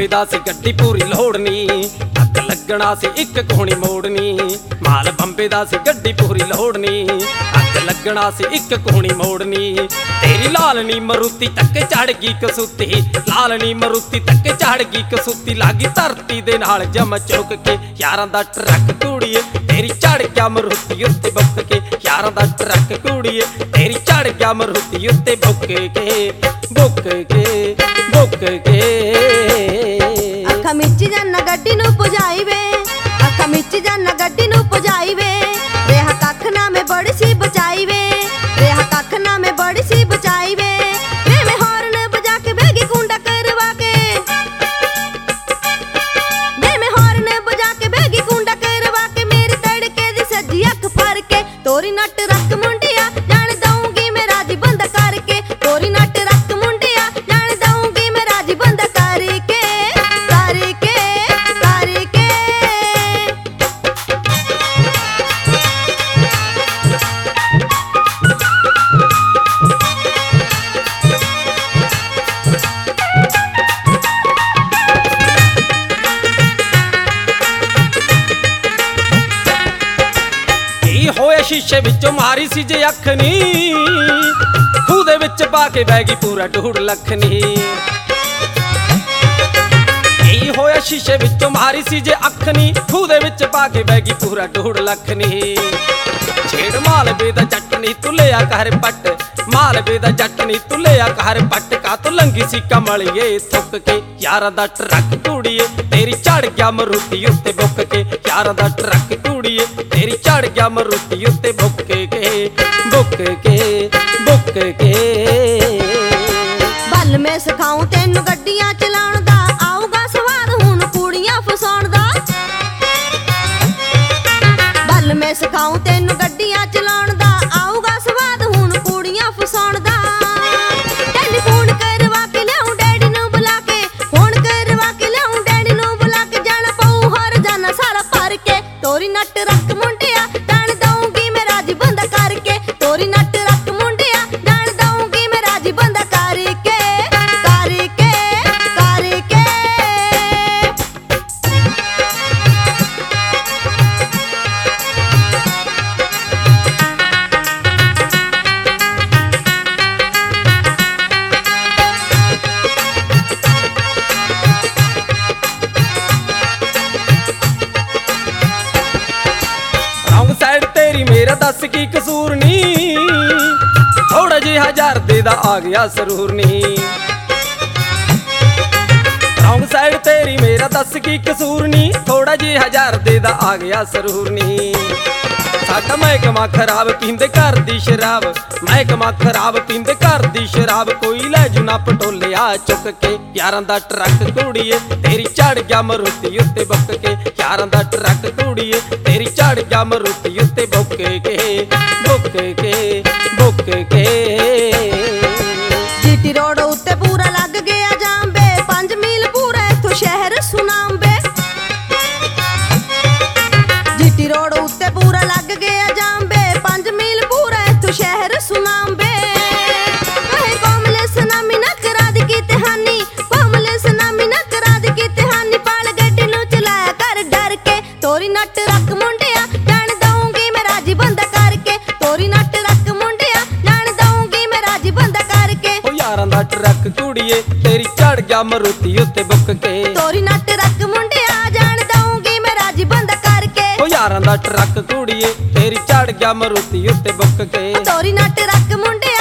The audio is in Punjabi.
ਬੰਬੇ ਦਾ ਸੀ ਗੱਡੀ ਪੂਰੀ ਲੋੜਨੀ, ਅੱਗ ਲੱਗਣਾ ਸੀ ਇੱਕ ਕੋਣੀ ਮੋੜਨੀ। ਮਾਲ ਬੰਬੇ ਦਾ ਸੀ ਗੱਡੀ ਪੂਰੀ ਲੋੜਨੀ, ਅੱਗ ਲੱਗਣਾ ਸੀ ਇੱਕ ਕੋਣੀ ਮੋੜਨੀ। ਤੇਰੀ ਲਾਲਨੀ ਮਰੂਤੀ ਤੱਕ ਚੜ ਗਈ ਕਸੂਤੀ, ਲਾਲਨੀ ਮਰੂਤੀ ਤੱਕ ਚੜ ਗਈ ਕਸੂਤੀ। ਲਾਗੀ ਧਰਤੀ ਦੇ ਨਾਲ ਜਮ ਚੁੱਕ ਕੇ ਯਾਰਾਂ ਦਾ ਟਰੱਕ ਕੁੜੀਏ, ਤੇਰੀ ਚੜ ਗਿਆ ਮਰੂਤੀ ਉੱਤੇ ਬੁੱਕ ਕੇ ਯਾਰਾਂ ਦਾ ਟਰੱਕ ਕੁੜੀਏ, ਤੇਰੀ ਚੜ ਗਿਆ ਮਰੂਤੀ ਉੱਤੇ ਬੁੱਕ ਕੇ ਬੁੱਕ ਕੇ ਬੁੱਕ ਕੇ। ਅੱਖਾਂ ਮਿੱਚ ਜਾਨਾ ਗੱਡੀ ਨੂੰ ਪੁਜਾਈ ਵੇ, ਅੱਖਾਂ ਮਿੱਚ ਜਾਨਾ ਗੱਡੀ ਨੂੰ ਪੁਜਾਈ ਵੇ। ਰਿਹਾ ਕੱਖ ਨਾ ਮੈਂ ਬੜੀ ਸੀ ਬਚਾਈ ਵੇ, ਰਿਹਾ ਕੱਖ ਨਾ ਮੈਂ ਬੜੀ ਸੀ ਬਚਾਈ ਵੇ। ਮੈਂ ਹੌਰਨ ਵਜਾ ਕੇ ਬੈਗੀ ਕੁੰਡਾ ਕਰਵਾ ਕੇ, ਮੈਂ ਹੌਰਨ ਵਜਾ ਕੇ ਬੈਗੀ ਕੁੰਡਾ ਕਰਵਾ ਕੇ। ਮੇਰੀ ਤੜਕੇ ਦੀ ਸੱਜੀ ਅੱਖ ਫੜ ਕੇ ਤੋਰੀ ਨੱਟ ਰੱਖ ਮੁੰਡਿਆ, ਜਾਣ ਦਊਂਗੀ ਮੈਂ ਰਾਜੀ ਬੰਦ ਕਰਕੇ। ਤੋਰੀ ਨੱਟ ਰੱਖ ਮੁੰਡਿਆ, ਜਾਣ ਦਊਂਗੀ ਮੈਂ ਰਾਜੀ ਬੰਦ ਕਰਕੇ ਕਰਕੇ ਕਰਕੇ। ਕੀ ਹੋਇਆ ਸ਼ੀਸ਼ੇ ਵਿੱਚੋਂ ਮਾਰੀ ਸੀ ਜੇ ਅੱਖ ਨੀ, ਖੂਹ ਦੇ ਵਿੱਚ ਪਾ ਕੇ ਬਹਿ ਗਈ ਪੂਰਾ 2.5 ਲੱਖ ਨੀ। ਕੀ ਹੋਇਆ ਸ਼ੀਸ਼ੇ ਵਿੱਚੋਂ ਮਾਰੀ ਸੀ ਜੇ ਅੱਖ ਨੀ, ਖੂਹ ਦੇ ਵਿੱਚ ਪਾ ਕੇ ਬਹਿ ਗਈ ਪੂਰਾ 2.5 ਲੱਖ ਨੀ। ਛੇੜ ਮਾਲਵੇ ਦਾ ਜੱਟ ਨੀ ਤੂੰ ਲਿਆ ਕਰ ਪੱਟ, ਮਾਲਵੇ ਦਾ ਜੱਟ ਨੀ ਤੂੰ ਲਿਆ ਕਰ ਪੱਟ। ਕਾ ਤੂੰ ਲੰਗੀ ਸੀ ਕਮਲੀਏ ਥੁੱਕ ਕੇ ਯਾਰਾਂ ਦਾ ਟਰੱਕ ਕੁੜੀਏ, ਤੇਰੀ ਚੜ ਗਿਆ ਮਰੂਤੀ ਉੱਤੇ ਬੁੱਕ ਕੇ ਯਾਰਾਂ ਦਾ ਟਰੱਕ ਕੁੜੀਏ, ਤੇਰੀ ਚੜ ਗਿਆ ਮਰੂਤੀ ਉੱਤੇ ਬੁੱਕ ਕੇ ਬੁੱਕ ਕੇ ਬੁੱਕ ਕੇ। ਬੱਲ ਮੈਂ ਸਿਖਾਉਂ ਤੈਨੂੰ ਗੱਡੀਆਂ ਚਲਾਉਣ ਦਾ, ਆਊਗਾ ਸਵਾਦ ਹੁਣ ਕੁੜੀਆਂ ਫਸਾਉਣ ਦਾ। ਬੱਲ ਮੈਂ ਸਿਖਾਉਂ ਤੈਨੂੰ ਗੱਡੀਆਂ ਚਲਾਉਣ ਦਾ, ਆਊਗਾ ਸਵਾਦ ਹੁਣ ਕੁੜੀਆਂ ਫਸਾਉਣ ਦਾ। ਟੈਲੀਫੋਨ ਕਰਵਾ ਕੇ ਲਿਆਉਂ ਡੈਡੀ ਨੂੰ ਬੁਲਾ ਕੇ, ਫੋਨ ਕਰਵਾ ਕੇ ਲਿਆਉਂ ਡੈਡੀ ਨੂੰ ਬੁਲਾ ਕੇ। ਜਾਣਾ ਪਊ ਹਰ ਜਾਣਾ ਸਾਰਾ ਭਰ ਕੇ ਤੋਰੀ ਨੱਟ ਰੱਖ ਮੁੰਡਿਆ, ਜਾਣ ਦਊਂਗੀ ਮੈਂ ਰਾਜੀ ਬੰਦ ਕਰਕੇ। ਤੋਰੀ ਨੱਟ ਰੱਖ ਮੁੰਡਿਆ, ਜਾਣ ਦਊਂਗੀ ਮੈਂ ਰਾਜੀ ਬੰਦ ਕਰਕੇ ਕਰਕੇ ਕਰਕੇ। ਰੌਂਗ ਸਾਈਡ ਤੇਰੀ ਮੇਰਾ ਦੱਸ ਕੀ ਕਸੂਰ ਨੀ, ਥੋੜਾ ਜਿਹਾ ਹਜ਼ਾਰ ਦਾ ਆ ਗਿਆ ਸਰੂਰ ਨੀ। ਰੌਂਗ ਸਾਈਡ ਤੇਰੀ ਮੇਰਾ ਦੱਸ ਕੀ ਕਸੂਰ ਨੀ, ਥੋੜਾ ਜਿਹਾ ਹਜ਼ਾਰ ਦਾ ਆ ਗਿਆ ਸਰੂਰ ਨੀ। ਸਾਡਾ ਮਹਿਕਮਾ ਖਰਾਬ ਪੀਂਦੇ ਘਰ ਦੀ ਸ਼ਰਾਬ, ਮਹਿਕਮਾ ਖਰਾਬ ਪੀਂਦੇ ਘਰ ਦੀ ਸ਼ਰਾਬ। ਕੋਈ ਲੈ ਜੂ ਨਾ ਪਟੋਲਿਆ ਚੁੱਕ ਕੇ ਯਾਰਾਂ ਦਾ ਟਰੱਕ ਕੁੜੀਏ, ਤੇਰੀ ਚੜ ਗਿਆ ਮਰੂਤੀ ਉੱਤੇ ਬੁੱਕ ਕੇ ਯਾਰਾਂ ਦਾ ਟਰੱਕ ਕੁੜੀਏ, ਤੇਰੀ ਚੜ ਗਿਆ ਮਰੂਤੀ ਉੱਤੇ ਬੁੱਕ ਕੇ ਬੁੱਕ ਕੇ ਬੁੱਕ ਕੇ। ਜੀਟੀ ਰੋਡ ਉੱਤੇ ਪੂਰਾ ਲੱਗ ਗਿਆ ਜਾਮ ਬੇ, 5 ਮੀਲ ਪੂਰਾ ਇੱਥੋਂ ਸ਼ਹਿਰ ਸੁਨਾਮ ਬੇ। ਜੀਟੀ ਰੋਡ ਉੱਤੇ ਪੂਰਾ ਲੱਗ ਗਿਆ ਜਾਮ ਬੇ, 5 ਮੀਲ ਪੂਰਾ ਇੱਥੋਂ ਸ਼ਹਿਰ ਸੁਨਾਮ ਬੇ। ਕਹੇ ਕੋਮਲੇ ਸੁਨਾਮੀ ਨਾ ਕਰਾ ਦੀ ਕੀਤੇ ਹਾਨੀ, ਕੋਮਲੇ ਸੁਨਾਮੀ ਨਾ ਕਰਾ ਦੀ ਕੀਤੇ ਹਾਨੀ। ਪਾਲ ਗੱਡੀ ਨੂੰ ਚਲਾਇਆ ਕਰ ਡਰ ਕੇ, ਤੋਰੀ ਨੱਟ ਰੱਖ ਮੁੰਡਿਆ, ਜਾਣ ਦਊਂਗੀ ਮੈਂ ਰਾਜੀ ਬੰਦ ਕਰਕੇ। ਤੋਰੀ ਨੱਟ ਰੱਖ ਮੁੰਡਿਆ, ਜਾਣ ਦਊਂਗੀ ਮੈਂ ਰਾਜੀ ਬੰਦ ਕਰਕੇ। ਉਹ ਯਾਰਾਂ ਦਾ ਟਰੱਕ ਕੁੜੀਏ, ਤੇਰੀ ਚੜ ਗਿਆ ਮਰੂਤੀ ਉੱਤੇ ਬੁੱਕ ਕੇ। ਤੋਰੀ ਨੱਟ ਰੱਖ ਮੁੰਡਿਆ, ਜਾਣ ਦਊਂਗੀ ਮੈਂ ਰਾਜੀ ਬੰਦ ਕਰਕੇ। ਉਹ ਯਾਰਾਂ ਦਾ ਟਰੱਕ ਕੁੜੀਏ, ਤੇਰੀ ਚੜ ਗਿਆ ਮਰੂਤੀ ਉੱਤੇ ਬੁੱਕ ਕੇ। ਤੋਰੀ ਨੱਟ ਰੱਖ ਮੁੰਡਿਆ,